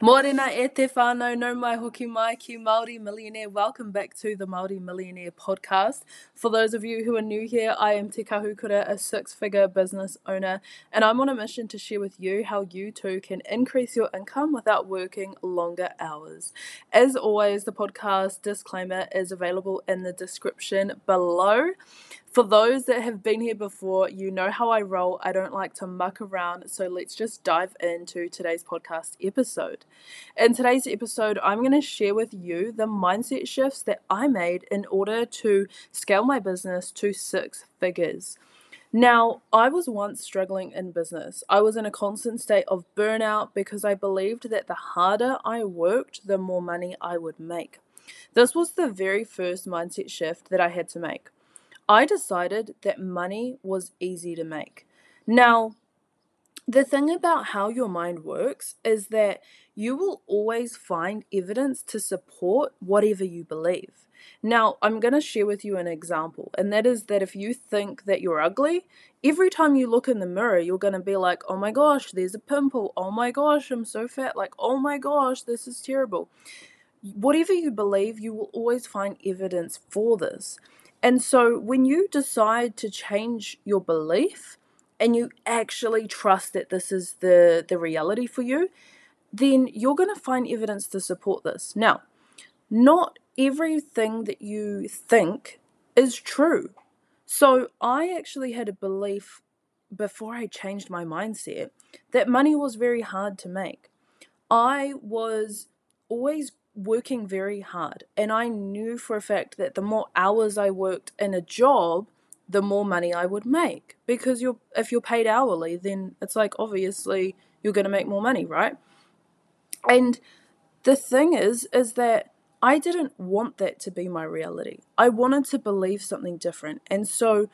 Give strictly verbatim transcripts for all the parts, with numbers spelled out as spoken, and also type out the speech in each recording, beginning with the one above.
Morena e te whānau, no mai hoki mai ki Māori Millionaire. Welcome back to the Māori Millionaire podcast. For those of you who are new here, I am Te Kahukura, a six-figure business owner, and I'm on a mission to share with you how you too can increase your income without working longer hours. As always, the podcast disclaimer is available in the description below. For those that have been here before, you know how I roll. I don't like to muck around, so let's just dive into today's podcast episode. In today's episode, I'm going to share with you the mindset shifts that I made in order to scale my business to six figures. Now, I was once struggling in business. I was in a constant state of burnout because I believed that the harder I worked, the more money I would make. This was the very first mindset shift that I had to make. I decided that money was easy to make. Now, the thing about how your mind works is that you will always find evidence to support whatever you believe. Now, I'm going to share with you an example, and that is that if you think that you're ugly, every time you look in the mirror, you're going to be like, oh my gosh, there's a pimple. Oh my gosh, I'm so fat. Like, oh my gosh, this is terrible. Whatever you believe, you will always find evidence for this. And so when you decide to change your belief and you actually trust that this is the, the reality for you, then you're going to find evidence to support this. Now, not everything that you think is true. So I actually had a belief before I changed my mindset that money was very hard to make. I was always working very hard, and I knew for a fact that the more hours I worked in a job, the more money I would make, because you're if you're paid hourly, then it's like obviously you're going to make more money, right? And the thing is is that I didn't want that to be my reality. I wanted to believe something different. And so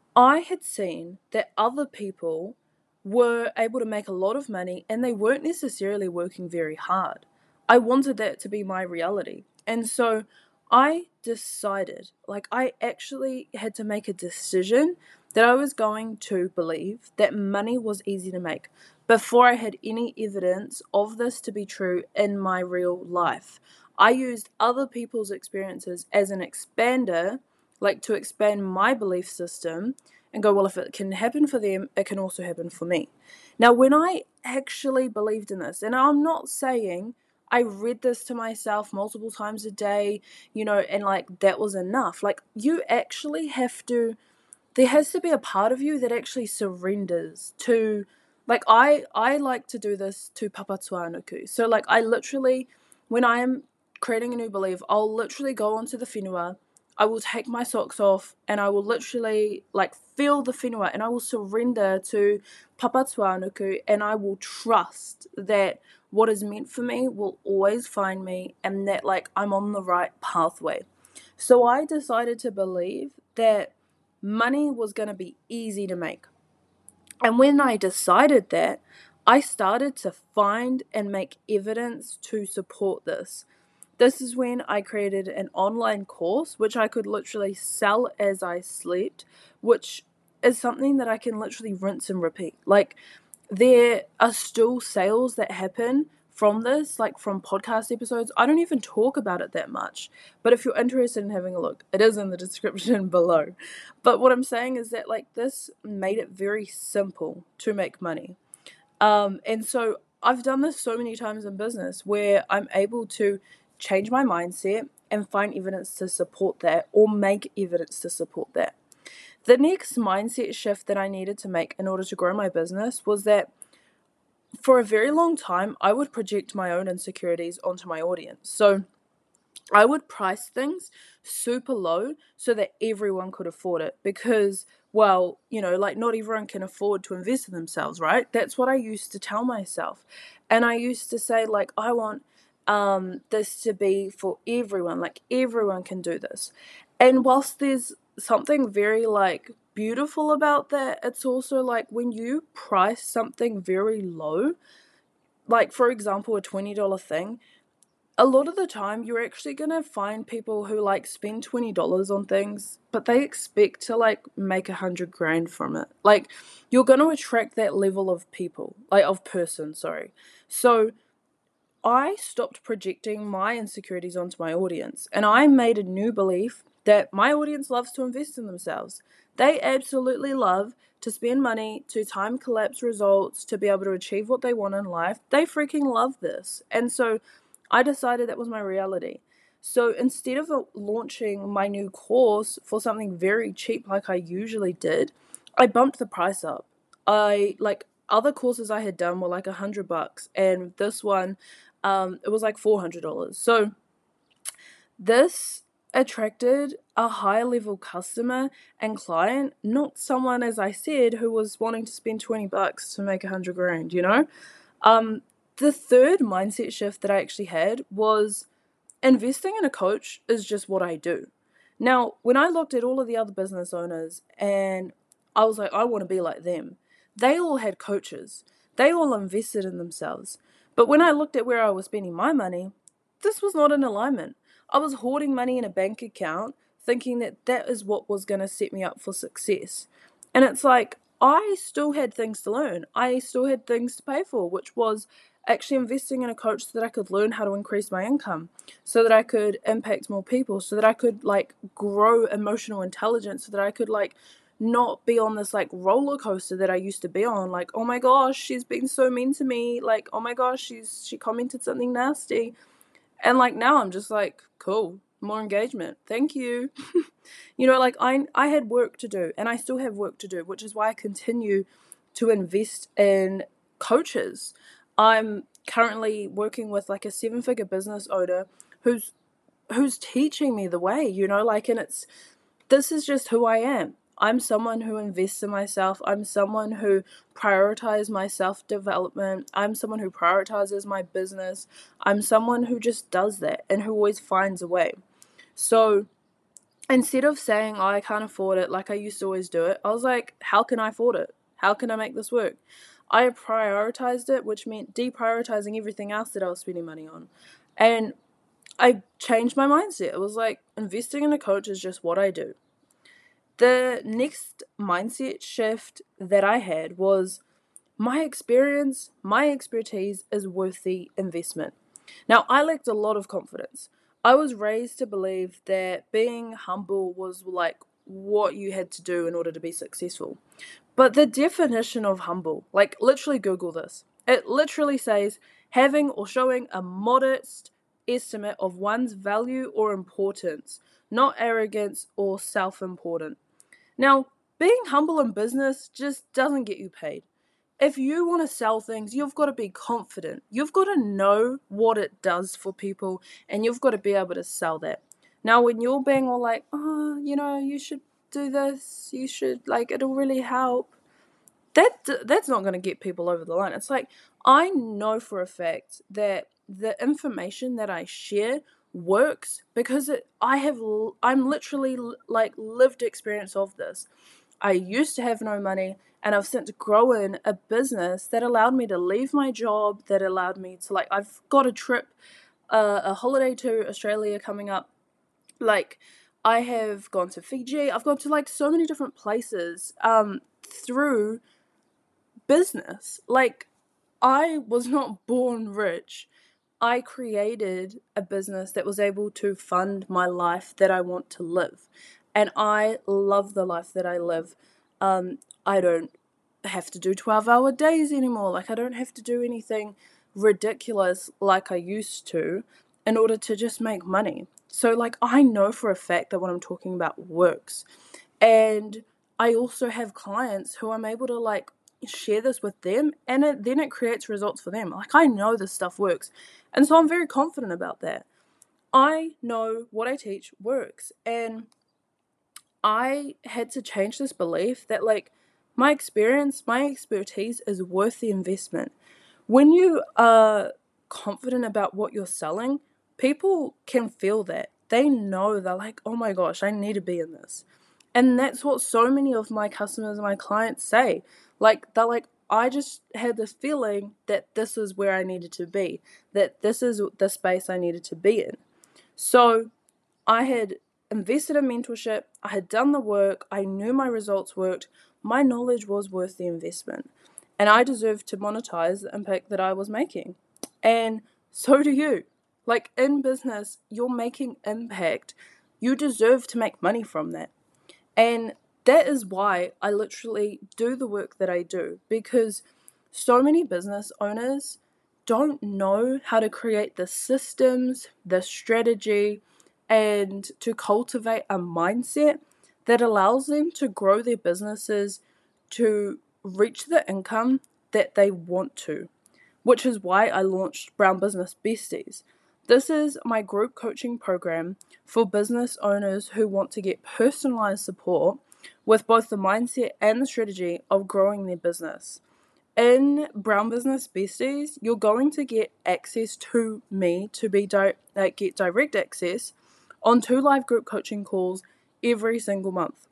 I had seen that other people were able to make a lot of money and they weren't necessarily working very hard. I wanted that to be my reality. And so I decided, like I actually had to make a decision that I was going to believe that money was easy to make before I had any evidence of this to be true in my real life. I used other people's experiences as an expander, like to expand my belief system and go, well, if it can happen for them, it can also happen for me. Now, when I actually believed in this, and I'm not saying I read this to myself multiple times a day, you know, and like that was enough. Like you actually have to, there has to be a part of you that actually surrenders to, like I, I like to do this to papatuanuku. So like I literally, when I am creating a new belief, I'll literally go onto the whenua, I will take my socks off and I will literally like feel the whenua and I will surrender to papatuanuku and I will trust that what is meant for me will always find me and that like I'm on the right pathway. So I decided to believe that money was going to be easy to make. And when I decided that, I started to find and make evidence to support this. This is when I created an online course, which I could literally sell as I slept, which is something that I can literally rinse and repeat. Like, there are still sales that happen from this, like from podcast episodes. I don't even talk about it that much. But if you're interested in having a look, it is in the description below. But what I'm saying is that, like, this made it very simple to make money. Um, and so I've done this so many times in business where I'm able to change my mindset and find evidence to support that or make evidence to support that. The next mindset shift that I needed to make in order to grow my business was that for a very long time, I would project my own insecurities onto my audience. So I would price things super low so that everyone could afford it because, well, you know, like not everyone can afford to invest in themselves, right? That's what I used to tell myself. And I used to say, like, I want um, this to be for everyone. Like, everyone can do this. And whilst there's something very, like, beautiful about that, it's also like when you price something very low, like, for example, a twenty dollars thing, a lot of the time you're actually going to find people who like spend twenty dollars on things, but they expect to like make a hundred grand from it. Like you're going to attract that level of people, like of person, sorry. So I stopped projecting my insecurities onto my audience, and I made a new belief that my audience loves to invest in themselves. They absolutely love to spend money, to time collapse results, to be able to achieve what they want in life. They freaking love this. And so I decided that was my reality. So instead of launching my new course for something very cheap like I usually did, I bumped the price up. I like other courses I had done were like a hundred bucks, and this one, um, it was like four hundred dollars. So this attracted a high level customer and client, not someone, as I said, who was wanting to spend twenty bucks to make a hundred grand, you know? Um, the third mindset shift that I actually had was investing in a coach is just what I do. Now, when I looked at all of the other business owners and I was like, I want to be like them, they all had coaches. They all invested in themselves. But when I looked at where I was spending my money, this was not in alignment. I was hoarding money in a bank account thinking that that is what was going to set me up for success. And it's like, I still had things to learn. I still had things to pay for, which was actually investing in a coach so that I could learn how to increase my income, so that I could impact more people, so that I could like grow emotional intelligence, so that I could like not be on this like roller coaster that I used to be on. Like, oh my gosh, she's been so mean to me. Like, oh my gosh, she's she commented something nasty. And like now I'm just like, cool, more engagement. Thank you. You know, like I I had work to do, and I still have work to do, which is why I continue to invest in coaches. I'm currently working with like a seven-figure business owner who's who's teaching me the way, you know, like, and it's this is just who I am. I'm someone who invests in myself. I'm someone who prioritizes my self-development. I'm someone who prioritizes my business. I'm someone who just does that and who always finds a way. So instead of saying, oh, I can't afford it, like I used to always do it, I was like, how can I afford it? How can I make this work? I prioritized it, which meant deprioritizing everything else that I was spending money on. And I changed my mindset. It was like, investing in a coach is just what I do. The next mindset shift that I had was my experience, my expertise is worth the investment. Now, I lacked a lot of confidence. I was raised to believe that being humble was like what you had to do in order to be successful. But the definition of humble, like literally Google this, it literally says having or showing a modest estimate of one's value or importance, not arrogance or self-important. Now, being humble in business just doesn't get you paid. If you want to sell things, you've got to be confident. You've got to know what it does for people, and you've got to be able to sell that. Now, when you're being all like, oh, you know, you should do this, you should, like, it'll really help, that that's not going to get people over the line. It's like, I know for a fact that the information that I share works because it, I have, I'm literally like lived experience of this. I used to have no money, and I've since grown a business that allowed me to leave my job, that allowed me to, like, I've got a trip, uh, a holiday to Australia coming up. Like, I have gone to Fiji. I've gone to, like, so many different places um, through business. Like, I was not born rich. I created a business that was able to fund my life that I want to live. And I love the life that I live. Um, I don't have to do twelve-hour days anymore. Like, I don't have to do anything ridiculous like I used to in order to just make money. So, like, I know for a fact that what I'm talking about works. And I also have clients who I'm able to, like, share this with them, and it, then it creates results for them. Like, I know this stuff works. And so I'm very confident about that. I know what I teach works. And I had to change this belief that, like, my experience, my expertise is worth the investment. When you are confident about what you're selling, people can feel that. They know, they're like, oh my gosh, I need to be in this. And that's what so many of my customers and my clients say. Like, they're like, I just had this feeling that this is where I needed to be, that this is the space I needed to be in. So I had invested in mentorship, I had done the work, I knew my results worked, my knowledge was worth the investment, and I deserved to monetize the impact that I was making. And so do you. Like in business, you're making impact. You deserve to make money from that. And that is why I literally do the work that I do, because so many business owners don't know how to create the systems, the strategy, and to cultivate a mindset that allows them to grow their businesses to reach the income that they want to, which is why I launched Brown Business Besties. This is my group coaching program for business owners who want to get personalized support with both the mindset and the strategy of growing their business. In Brown Business Besties, you're going to get access to me to be di- uh, get direct access on two live group coaching calls every single month.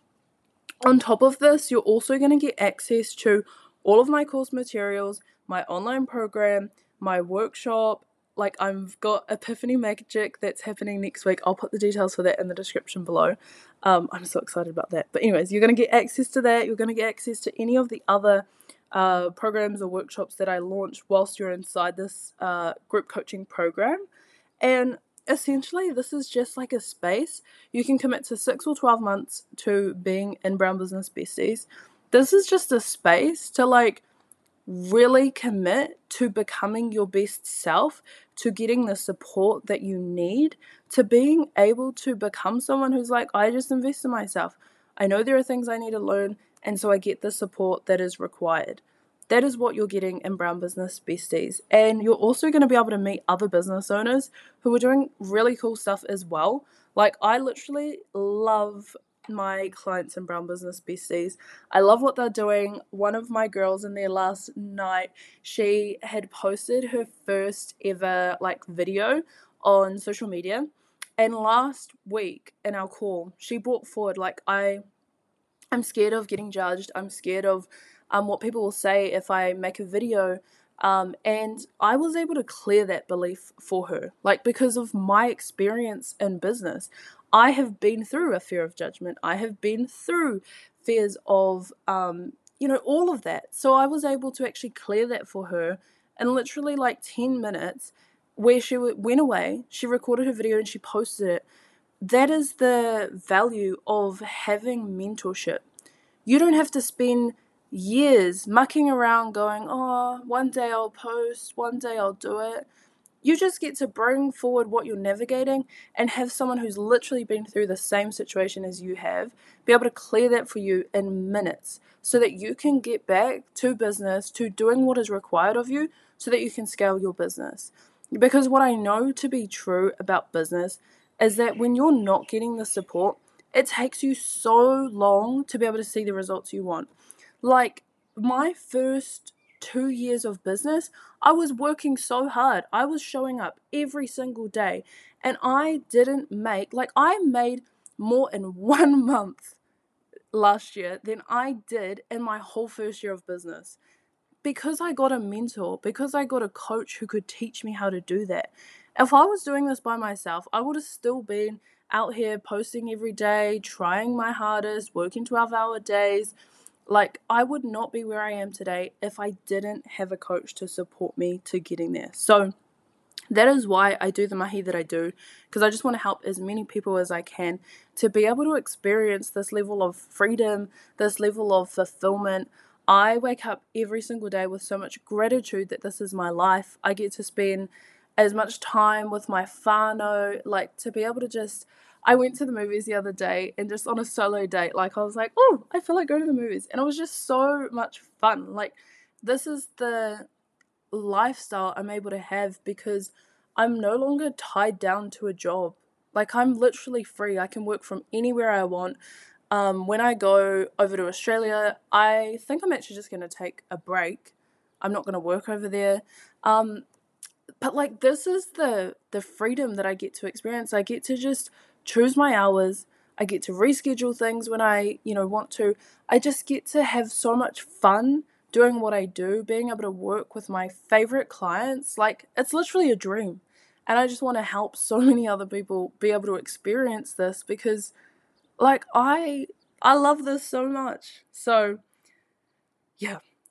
On top of this, you're also going to get access to all of my course materials, my online program, my workshop. Like, I've got Epiphany Magic that's happening next week. I'll put the details for that in the description below. Um, I'm so excited about that. But anyways, you're going to get access to that. You're going to get access to any of the other uh, programs or workshops that I launch whilst you're inside this uh, group coaching program. And essentially, this is just like a space. You can commit to six or twelve months to being in Brown Business Besties. This is just a space to like really commit to becoming your best self, to getting the support that you need, to being able to become someone who's like, I just invest in myself. I know there are things I need to learn, and so I get the support that is required. That is what you're getting in Brown Business Besties. And you're also going to be able to meet other business owners who are doing really cool stuff as well. Like, I literally love my clients in Brown Business Besties. I love what they're doing. One of my girls in there last night, she had posted her first ever like video on social media. And last week in our call, she brought forward like I I'm scared of getting judged. I'm scared of um, what people will say if I make a video. Um, and I was able to clear that belief for her. Like, because of my experience in business, I have been through a fear of judgment. I have been through fears of, um, you know, all of that. So I was able to actually clear that for her in literally like ten minutes, where she went away, she recorded her video and she posted it. That is the value of having mentorship. You don't have to spend years mucking around going, oh, one day I'll post, one day I'll do it. You just get to bring forward what you're navigating and have someone who's literally been through the same situation as you have be able to clear that for you in minutes so that you can get back to business, to doing what is required of you so that you can scale your business. Because what I know to be true about business is that when you're not getting the support, it takes you so long to be able to see the results you want. Like, my first two years of business, I was working so hard. I was showing up every single day, and I didn't make, like, I made more in one month last year than I did in my whole first year of business. Because I got a mentor, because I got a coach who could teach me how to do that. If I was doing this by myself, I would have still been out here posting every day, trying my hardest, working twelve hour days. Like, I would not be where I am today if I didn't have a coach to support me to getting there. So that is why I do the mahi that I do, because I just want to help as many people as I can to be able to experience this level of freedom, this level of fulfillment. I wake up every single day with so much gratitude that this is my life. I get to spend as much time with my whānau, like to be able to just, I went to the movies the other day and just on a solo date, like I was like, oh, I feel like going to the movies. And it was just so much fun. Like, this is the lifestyle I'm able to have because I'm no longer tied down to a job. Like, I'm literally free. I can work from anywhere I want. Um, when I go over to Australia, I think I'm actually just going to take a break. I'm not going to work over there. Um, but like, this is the the freedom that I get to experience. I get to just choose my hours. I get to reschedule things when I, you know, want to. I just get to have so much fun doing what I do, being able to work with my favorite clients. Like, it's literally a dream. And I just want to help so many other people be able to experience this because like I I love this so much. So yeah,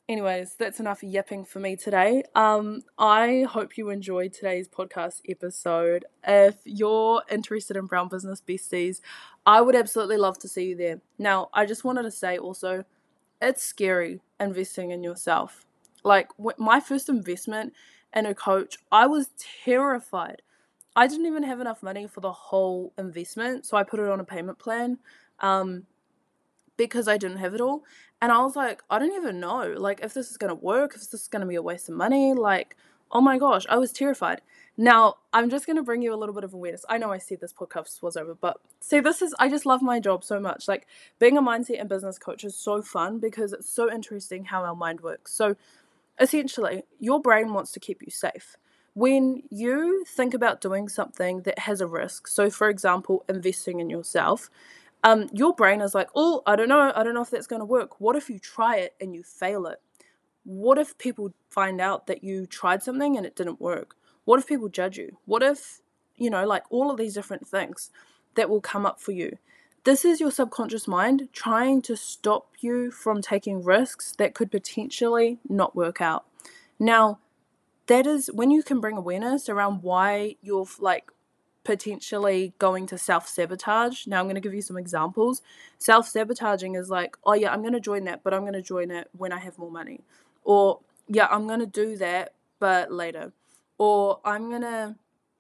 anyways, that's enough yipping for me today. Um, I hope you enjoyed today's podcast episode. If you're interested in Brown Business Besties, I would absolutely love to see you there. Now, I just wanted to say also, it's scary investing in yourself. Like, my first investment in a coach, I was terrified. I didn't even have enough money for the whole investment, so I put it on a payment plan um, because I didn't have it all. And I was like, I don't even know, like, if this is going to work, if this is going to be a waste of money. Like, oh my gosh, I was terrified. Now, I'm just going to bring you a little bit of awareness. I know I said this podcast was over, but see, this is, I just love my job so much. Like, being a mindset and business coach is so fun because it's so interesting how our mind works. So, essentially, your brain wants to keep you safe. When you think about doing something that has a risk, so for example, investing in yourself, um, your brain is like, oh, I don't know, I don't know if that's going to work. What if you try it and you fail it? What if people find out that you tried something and it didn't work? What if people judge you? What if, you know, like all of these different things that will come up for you? This is your subconscious mind trying to stop you from taking risks that could potentially not work out. Now, that is when you can bring awareness around why you're like potentially going to self-sabotage. Now I'm going to give you some examples. Self-sabotaging is like, oh yeah, I'm going to join that, but I'm going to join it when I have more money. Or yeah, I'm going to do that, but later. Or I'm going to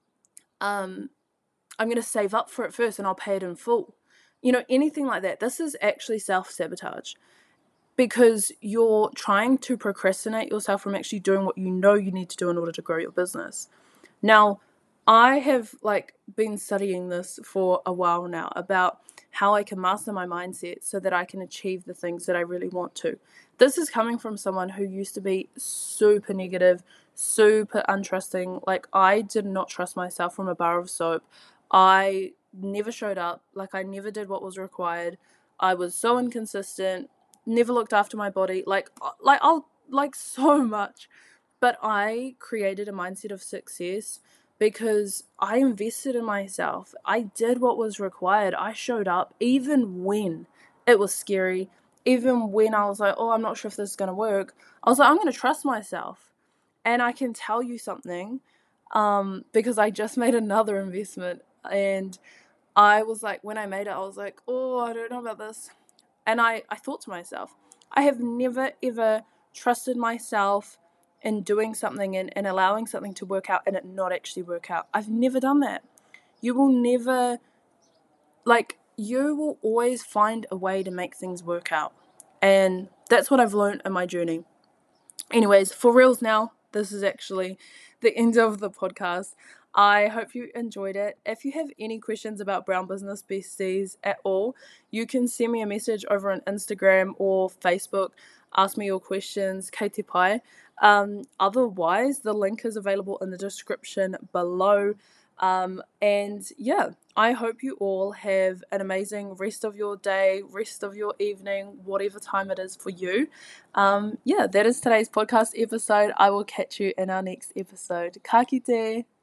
um I'm going to save up for it first and I'll pay it in full. You know, anything like that. This is actually self-sabotage because you're trying to procrastinate yourself from actually doing what you know you need to do in order to grow your business. Now, I have like been studying this for a while now about how I can master my mindset so that I can achieve the things that I really want to. This is coming from someone who used to be super negative, super untrusting. Like, I did not trust myself from a bar of soap. I never showed up. Like, I never did what was required. I was so inconsistent, never looked after my body. Like, like I'll like so much. But I created a mindset of success because I invested in myself. I did what was required. I showed up even when it was scary, even when I was like, oh, I'm not sure if this is going to work. I was like, I'm going to trust myself. And I can tell you something um, because I just made another investment. And I was like, when I made it, I was like, oh, I don't know about this. And I, I thought to myself, I have never, ever trusted myself in doing something and, and allowing something to work out and it not actually work out. I've never done that. You will never, like, you will always find a way to make things work out. And that's what I've learned in my journey. Anyways, for reals now, this is actually the end of the podcast. I hope you enjoyed it. If you have any questions about Brown Business Besties at all, you can send me a message over on Instagram or Facebook. Ask me your questions, Kei Te Pai. Um, otherwise, the link is available in the description below. Um, and yeah, I hope you all have an amazing rest of your day, rest of your evening, whatever time it is for you. Um, yeah, that is today's podcast episode. I will catch you in our next episode. Ka kite!